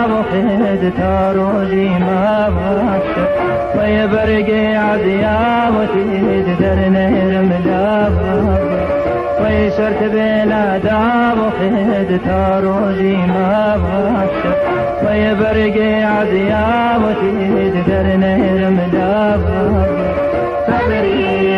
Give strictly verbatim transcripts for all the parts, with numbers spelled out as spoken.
وخد تاروجي ما باشر ويبرقي عزيا وتيد در نهر ملابا ويشرت بلا داب وخد تاروجي ما باشر ويبرقي عزيا وتيد در نهر ملابا صبري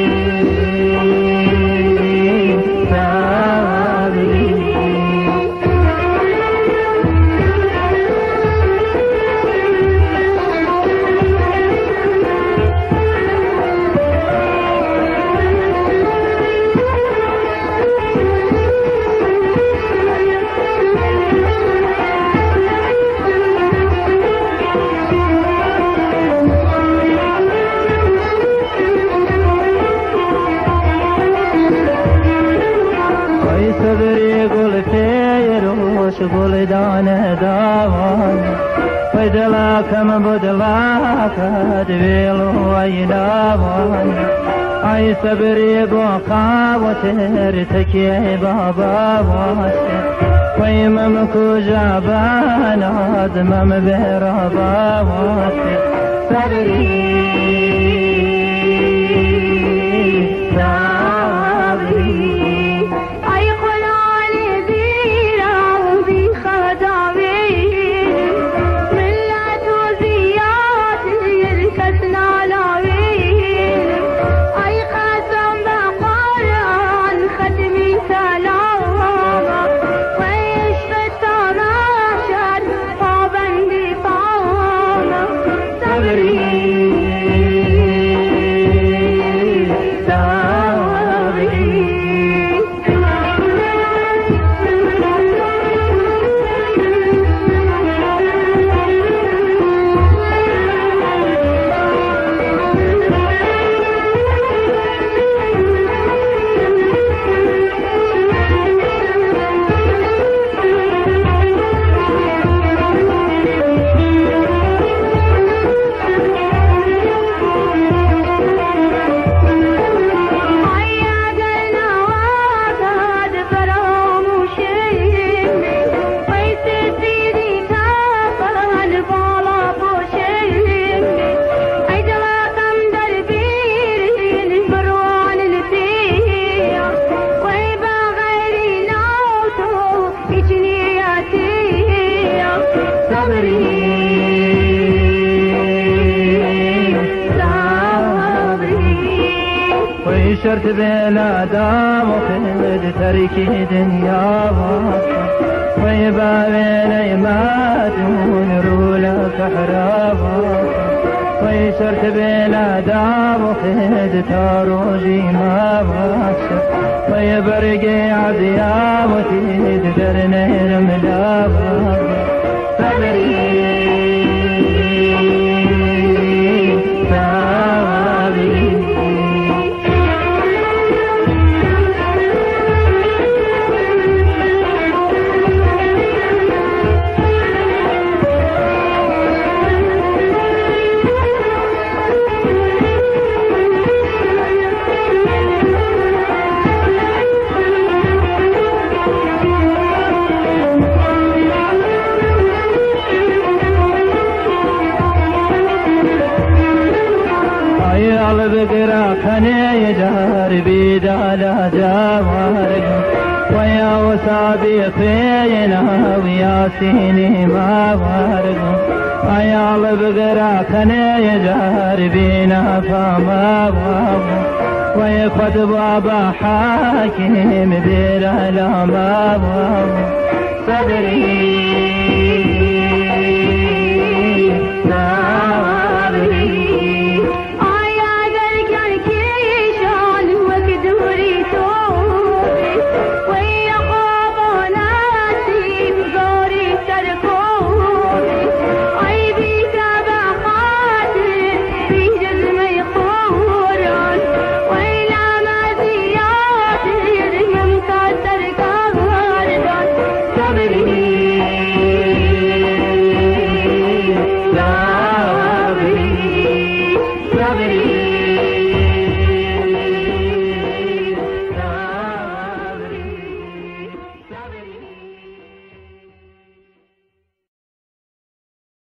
قول دانه داوان بدلاكم بدلاك دبيلو اي داوان اي صبري بوقا وترتكي بابا واسر ويممكو جابانا دمم برابا واسر صبري شرت بلا دام وخد تركي دنيا واقع ويبابين ما دون رولك حرابا ويشرت بلا دام وخد تاروجي ما واقع ويبرقي عزيا وتيد در نهر ملابا صبري بقرا خني جار بيدالا جوارق ويا وصابي خينا ويا سيني ما وارق ويا بقرا خني جار بينا فما وارق ويا خد بابا حاكم بيرا لا ما وارق صدري